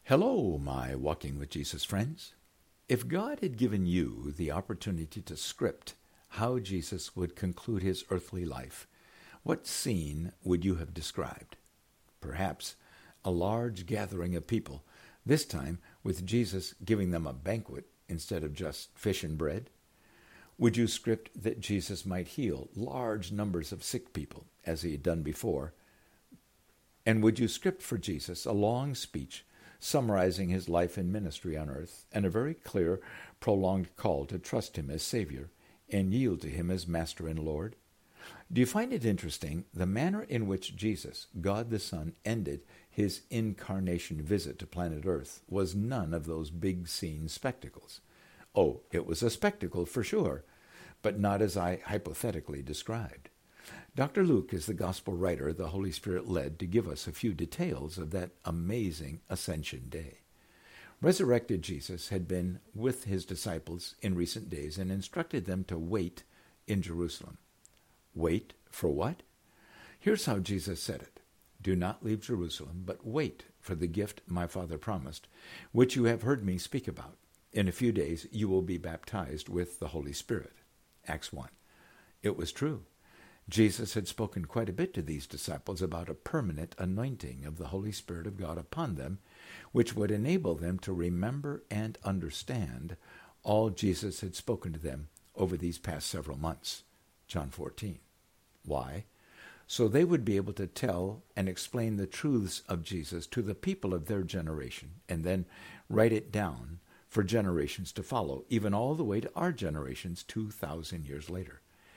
Hello, my Walking with Jesus friends. If God had given you the opportunity to script how Jesus would conclude his earthly life, what scene would you have described? Perhaps a large gathering of people, this time with Jesus giving them a banquet instead of just fish and bread? Would you script that Jesus might heal large numbers of sick people, as he had done before? And would you script for Jesus a long speech summarizing his life and ministry on earth, and a very clear, prolonged call to trust him as Savior and yield to him as Master and Lord? Do you find it interesting the manner in which Jesus, God the Son, ended his incarnation visit to planet Earth was none of those big scene spectacles? Oh, it was a spectacle for sure, but not as I hypothetically described. Dr. Luke is the gospel writer the Holy Spirit led to give us a few details of that amazing Ascension Day. Resurrected Jesus had been with his disciples in recent days and instructed them to wait in Jerusalem. Wait for what? Here's how Jesus said it. Do not leave Jerusalem, but wait for the gift my Father promised, which you have heard me speak about. In a few days you will be baptized with the Holy Spirit. Acts 1. It was true. Jesus had spoken quite a bit to these disciples about a permanent anointing of the Holy Spirit of God upon them, which would enable them to remember and understand all Jesus had spoken to them over these past several months. John 14. Why? So they would be able to tell and explain the truths of Jesus to the people of their generation, and then write it down for generations to follow, even all the way to our generations 2,000 years later.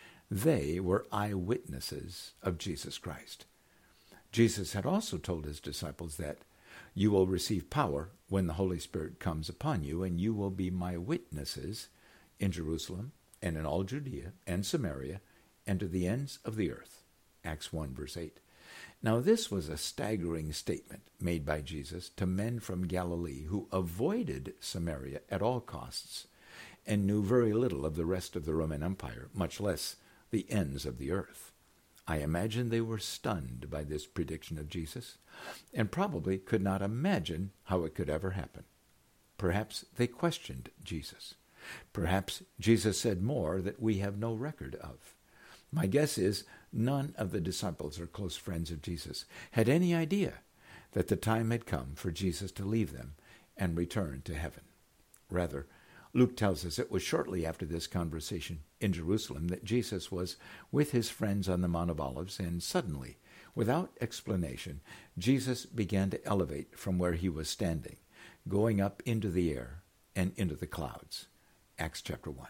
They were eyewitnesses of Jesus Christ. Jesus had also told his disciples that you will receive power when the Holy Spirit comes upon you, and you will be my witnesses in Jerusalem and in all Judea and Samaria and to the ends of the earth. Acts 1, verse 8. Now this was a staggering statement made by Jesus to men from Galilee who avoided Samaria at all costs and knew very little of the rest of the Roman Empire, much less the ends of the earth. I imagine they were stunned by this prediction of Jesus and probably could not imagine how it could ever happen. Perhaps they questioned Jesus. Perhaps Jesus said more that we have no record of. My guess is none of the disciples or close friends of Jesus had any idea that the time had come for Jesus to leave them and return to heaven. Rather, Luke tells us it was shortly after this conversation in Jerusalem that Jesus was with his friends on the Mount of Olives, and suddenly, without explanation, Jesus began to elevate from where he was standing, going up into the air and into the clouds. Acts chapter 1.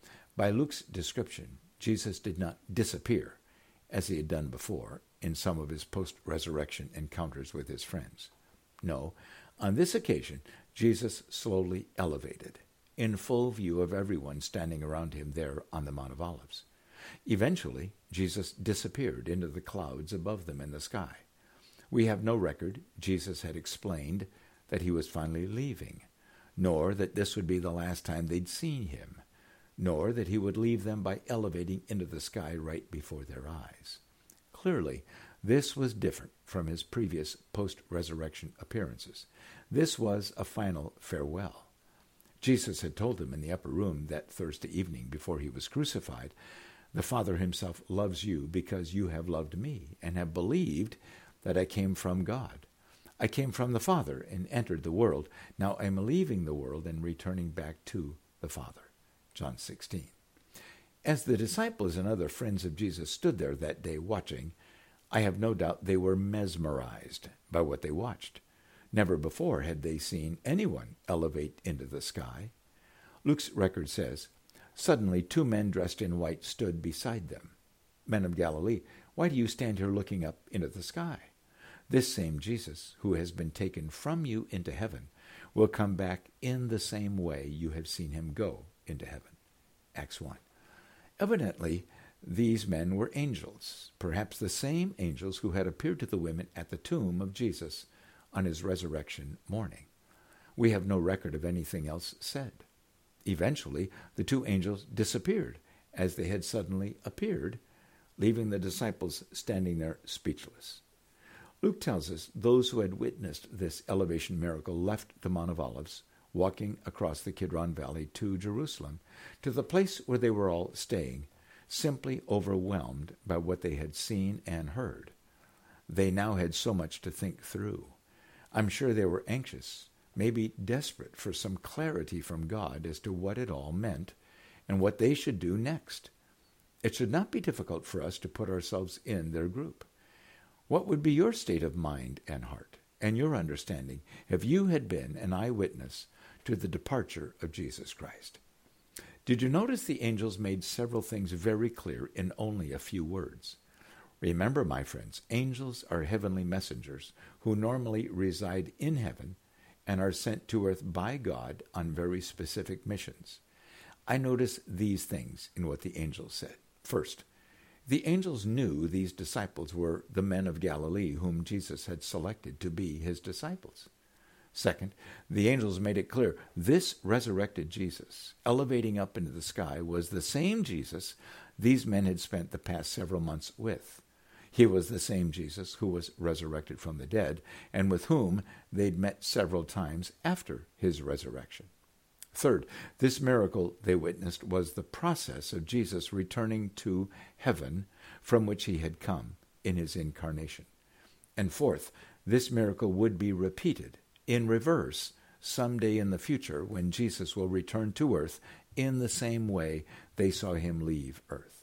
By Luke's description, Jesus did not disappear, as he had done before in some of his post-resurrection encounters with his friends. No, on this occasion, Jesus slowly elevated, in full view of everyone standing around him there on the Mount of Olives. Eventually, Jesus disappeared into the clouds above them in the sky. We have no record Jesus had explained that he was finally leaving, nor that this would be the last time they'd seen him, nor that he would leave them by elevating into the sky right before their eyes. Clearly, this was different from his previous post-resurrection appearances. This was a final farewell. Jesus had told them in the upper room that Thursday evening before he was crucified, the Father himself loves you because you have loved me and have believed that I came from God. I came from the Father and entered the world. Now I am leaving the world and returning back to the Father. John 16. As the disciples and other friends of Jesus stood there that day watching, I have no doubt they were mesmerized by what they watched. Never before had they seen anyone elevate into the sky. Luke's record says, suddenly 2 men dressed in white stood beside them. Men of Galilee, why do you stand here looking up into the sky? This same Jesus, who has been taken from you into heaven, will come back in the same way you have seen him go into heaven. Acts 1. Evidently, these men were angels, perhaps the same angels who had appeared to the women at the tomb of Jesus on his resurrection morning. We have no record of anything else said. Eventually, the 2 angels disappeared as they had suddenly appeared, leaving the disciples standing there speechless. Luke tells us those who had witnessed this elevation miracle left the Mount of Olives, walking across the Kidron Valley to Jerusalem, to the place where they were all staying, simply overwhelmed by what they had seen and heard. They now had so much to think through. I'm sure they were anxious, maybe desperate for some clarity from God as to what it all meant and what they should do next. It should not be difficult for us to put ourselves in their group. What would be your state of mind and heart and your understanding if you had been an eyewitness to the departure of Jesus Christ? Did you notice the angels made several things very clear in only a few words? Remember, my friends, angels are heavenly messengers who normally reside in heaven and are sent to earth by God on very specific missions. I notice these things in what the angels said. First, the angels knew these disciples were the men of Galilee whom Jesus had selected to be his disciples. Second, the angels made it clear this resurrected Jesus, elevating up into the sky, was the same Jesus these men had spent the past several months with. He was the same Jesus who was resurrected from the dead and with whom they'd met several times after his resurrection. Third, this miracle they witnessed was the process of Jesus returning to heaven from which he had come in his incarnation. And fourth, this miracle would be repeated in reverse someday in the future when Jesus will return to earth in the same way they saw him leave earth.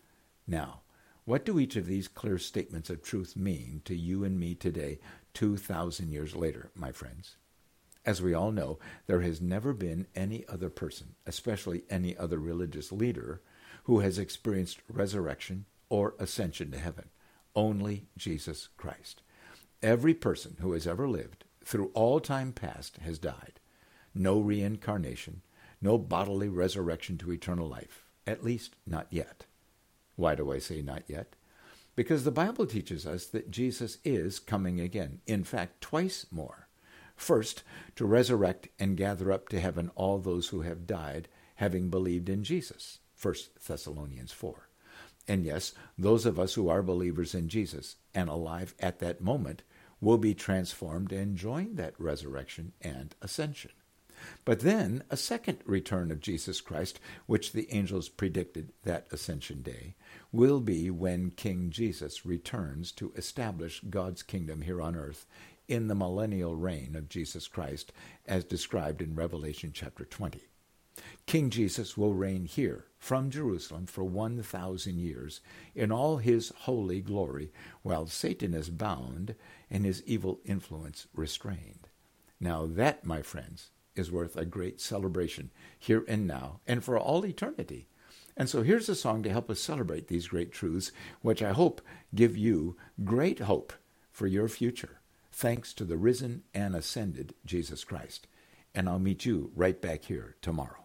Now, what do each of these clear statements of truth mean to you and me today, 2,000 years later, my friends? As we all know, there has never been any other person, especially any other religious leader, who has experienced resurrection or ascension to heaven. Only Jesus Christ. Every person who has ever lived through all time past has died. No reincarnation, no bodily resurrection to eternal life, at least not yet. Why do I say not yet? Because the Bible teaches us that Jesus is coming again, in fact, twice more. First, to resurrect and gather up to heaven all those who have died, having believed in Jesus, 1 Thessalonians 4. And yes, those of us who are believers in Jesus and alive at that moment will be transformed and join that resurrection and ascension. But then a second return of Jesus Christ, which the angels predicted that ascension day, will be when King Jesus returns to establish God's kingdom here on earth in the millennial reign of Jesus Christ, as described in Revelation chapter 20. King Jesus will reign here from Jerusalem for 1,000 years in all his holy glory, while Satan is bound and his evil influence restrained. Now that, my friends, is worth a great celebration here and now and for all eternity. And so here's a song to help us celebrate these great truths, which I hope give you great hope for your future, thanks to the risen and ascended Jesus Christ. And I'll meet you right back here tomorrow.